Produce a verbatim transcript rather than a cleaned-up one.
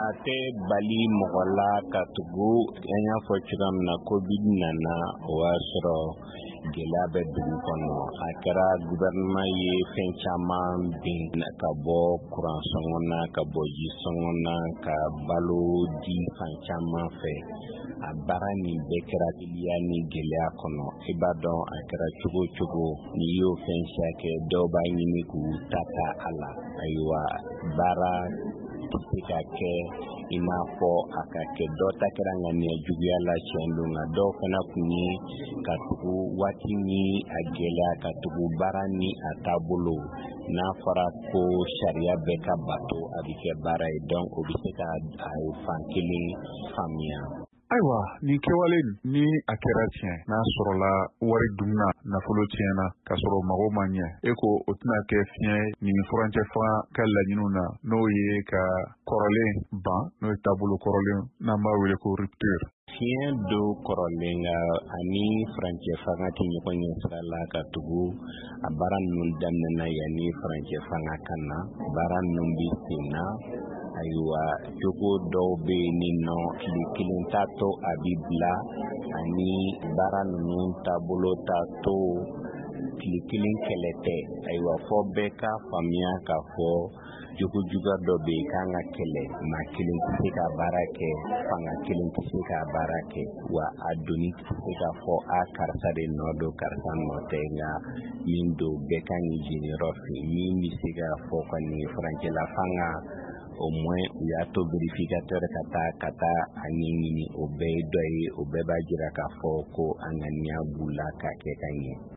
a tɛ bali mɔgɔ la ka tugu an y'a fɔ cogoya min na covid nana o y'a sɔrɔ gɛlɛya bɛ dugu kɔnɔ. A kɛra gouvernement ye fɛn caman bin ka bɔ kuran sɔngɔ na, ka bɔ ji sɔngɔ na, ka balo di fan caman fɛ. A baara nin bɛɛ kɛra teliya ni gɛlɛya kɔnɔ. I b'a dɔn a kɛra cogo cogo n'i y'o fɛn siya kɛ dɔw b'a ɲini k'u ta ta a la. Ayiwa baara tɛ se ka kɛ i n'a fɔ a ka kɛ. Dɔ ta kɛra ŋaniya juguya la tiɲɛ don nka dɔw fana kun ye ka tugu waati ni a gɛlɛya, ka tugu baara ni a taabolo. N'a fɔra ko sariya bɛɛ ka bato a bɛ kɛ baara ye, donc o bɛ se ka a fan kelen faamuya. Ayiwa nin kɛwale ni a kɛra tiɲɛ n'a sɔrɔla wari dunna nafolo tiɲɛna ka sɔrɔ mago ma ɲɛ, e ko o tɛna kɛ fiɲɛ nin furancɛ fanga ka laɲiniw na n'o ye ka kɔrɔlen ban, n'o ye taabolo kɔrɔlen n'an b'a wele ko rupture. Fiɲɛ do kɔrɔlen nka ani furancɛ fanga tɛ ɲɔgɔn ɲɛ sira la ka tugu a baara ninnu daminɛna yanni furancɛ fanga ka na. Baara ninnu bɛ sen na. Ayiwa jogo dɔw bɛ yen ni nɔ tile kelen t'a to a bɛ bila, ani baara ninnu taabolo t'a to tile kelen kɛlɛ tɛ. Ayiwa fɔ bɛɛ ka faamuya k'a fɔ jogo juguya dɔ bɛ yen kan ka kɛlɛ. Maa kelen tɛ se ka baara kɛ, fanga kelen tɛ se ka baara kɛ, wa a doni tɛ se ka fɔ a karisa de nɔ don karisa nɔ tɛ, nka min don bɛɛ kan k'i jeniyɔrɔ fɛ. Min bɛ se ka fɔ kɔni furancɛla fanga au moins u y'a to vérificateur ka taa ka taa a ɲɛɲini. O bɛɛ ye dɔ ye, o bɛɛ b'a jira k'a fɔ ko an ŋaniya b'u la k'a kɛ ka ɲɛ.